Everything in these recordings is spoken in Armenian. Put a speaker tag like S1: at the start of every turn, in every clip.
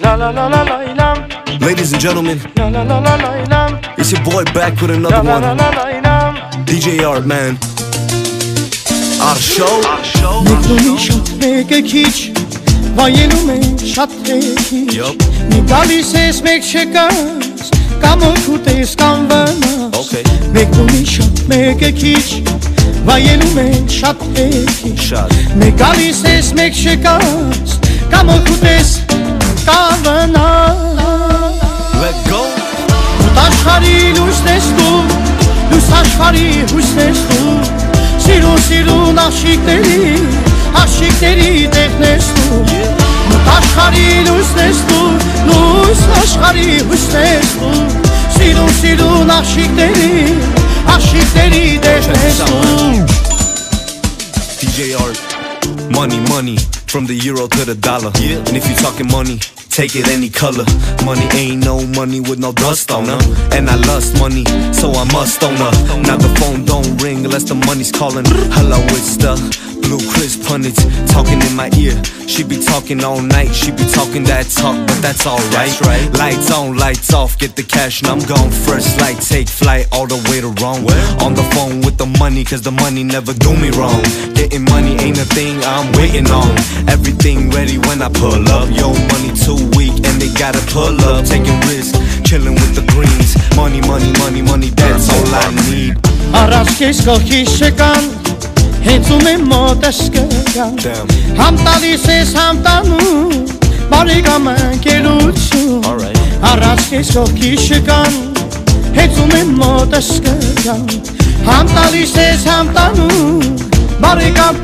S1: Ladies and gentlemen, it's your boy back with another one. DJ Art, man. Our show.
S2: Մեկնումի շատ մեկ է քիչ, վայելում է շատ թեքիչ. Մի գալիս ես մեկ չկաս, կամ օգուտ ես կամ վնաս. Մեկնումի շատ մեկ է քիչ, վայելում է շատ թեքիչ. Մի գալիս ես մեկ չկաս, կամ օգուտ ես կամ վնաս.
S1: Let go.
S2: Ուտ աշխարհի լույսն ես դու, լույս աշխարհի հույսն ես դու. Սիրուն աշիկների տեղն ես դու. Ուտ աշխարհի լույսն ես դու, լույս աշխարհի հույսն ես դու. Սիրուն աշիկների տեղն ես դու.
S1: DJ Art. Money, money, from the euro to the dollar. And if you talking money, take it any color. Money ain't no money with no dust on her. And I lust money, so I must own her. Now the phone don't ring unless the money's calling. Hello, it's the Blue Chris pundits talking in my ear. She be talking all night, she be talking that talk, but that's alright. Lights on, lights off, get the cash and I'm gone. First light, take flight all the way to Rome. On the phone with the money, cause the money never do me wrong. Getting money ain't a thing I'm waiting on. Everything ready when I pull up. Yo, money too weak and they gotta pull up. Taking risks, chilling with the greens. Money, money, money, money, that's all I need.
S2: Առասկես կողքիս չկան, հենցում եմ մոտս կգան. Համ տալիս ես համ տանում, բարեկամ ընկերություն. Առասկես կողքիս չկան, հենցում եմ մոտս կգան. Համ տալիս ես համ տանում, բարեկամ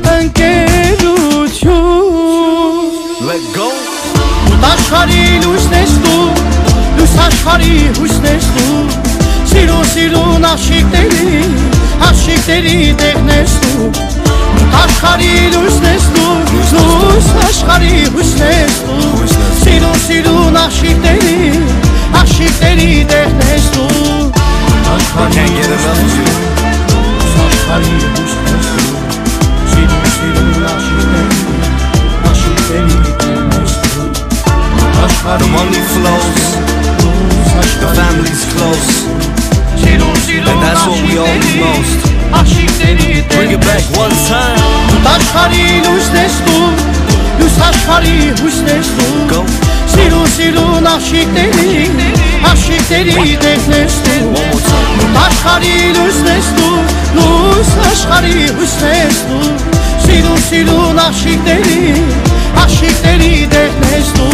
S2: ընկերություն.
S1: Let go.
S2: Ուտ աշխարհի լույսն ես դու, լույս աշխարհի հույսն ես դու. Սիրուն աշիկների տեղն ես դու. Ուտ աշխարհի լույսն ես դու, լույս աշխարհի հույսն ես դու. Սիրուն աշիկների տեղն ես դու.
S1: Can't get enough of you.
S2: Լույս աշխարհի հույսն ես դու. Սիրուն աշիկների տեղն ես դու.
S1: The money flows, the family's close, and that's what we all need most. Bring it back one time.
S2: Ուտ աշխարհի լույսն ես դու, լույս աշխարհի հույսն ես դու. Սիրուն աշիկների տեղն ես դու. Ուտ աշխարհի լույսն ես դու, լույս աշխարհի հույսն ես դու. Սիրուն աշիկների տեղն ես դու.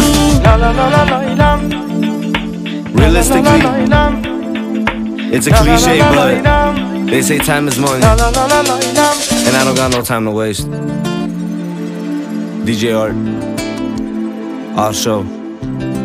S1: Realistically, it's a cliche, but they say time is money, and I don't got no time to waste. DJ Art, our show.